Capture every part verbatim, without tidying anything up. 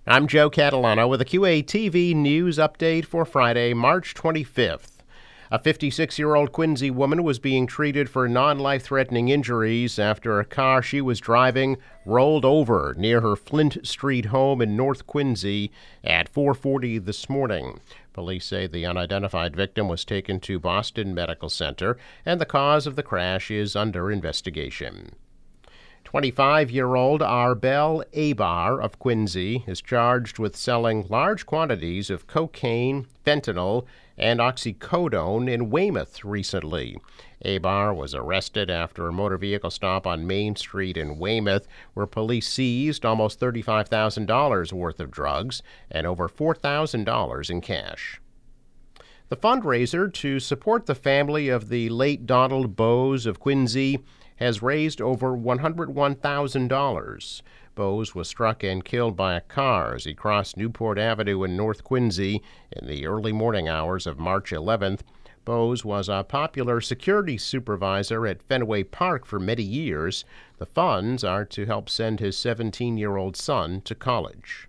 I'm Joe Catalano with a Q A T V news update for Friday, March twenty-fifth. A fifty-six-year-old Quincy woman was being treated for non-life-threatening injuries after a car she was driving rolled over near her Flint Street home in North Quincy at four forty this morning. Police say the unidentified victim was taken to Boston Medical Center, and the cause of the crash is under investigation. twenty-five-year-old Arbel Abar of Quincy is charged with selling large quantities of cocaine, fentanyl, and oxycodone in Weymouth recently. Abar was arrested after a motor vehicle stop on Main Street in Weymouth, where police seized almost thirty-five thousand dollars worth of drugs and over four thousand dollars in cash. The fundraiser to support the family of the late Donald Bowes of Quincy has raised over one hundred one thousand dollars. Bowes was struck and killed by a car as he crossed Newport Avenue in North Quincy in the early morning hours of March eleventh. Bowes was a popular security supervisor at Fenway Park for many years. The funds are to help send his seventeen-year-old son to college.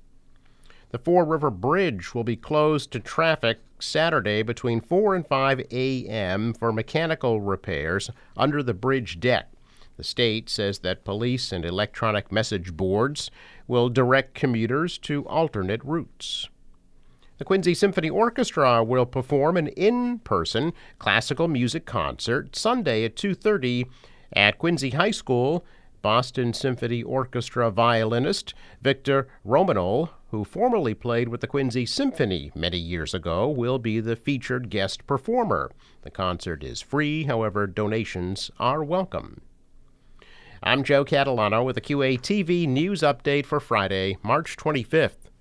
The Fore River Bridge will be closed to traffic Saturday between four and five a.m. for mechanical repairs under the bridge deck. The state says that police and electronic message boards will direct commuters to alternate routes. The Quincy Symphony Orchestra will perform an in-person classical music concert Sunday at two thirty at Quincy High School. Boston Symphony Orchestra violinist Victor Romanol, who formerly played with the Quincy Symphony many years ago, will be the featured guest performer. The concert is free, however, donations are welcome. I'm Joe Catalano with a Q A T V news update for Friday, March twenty-fifth.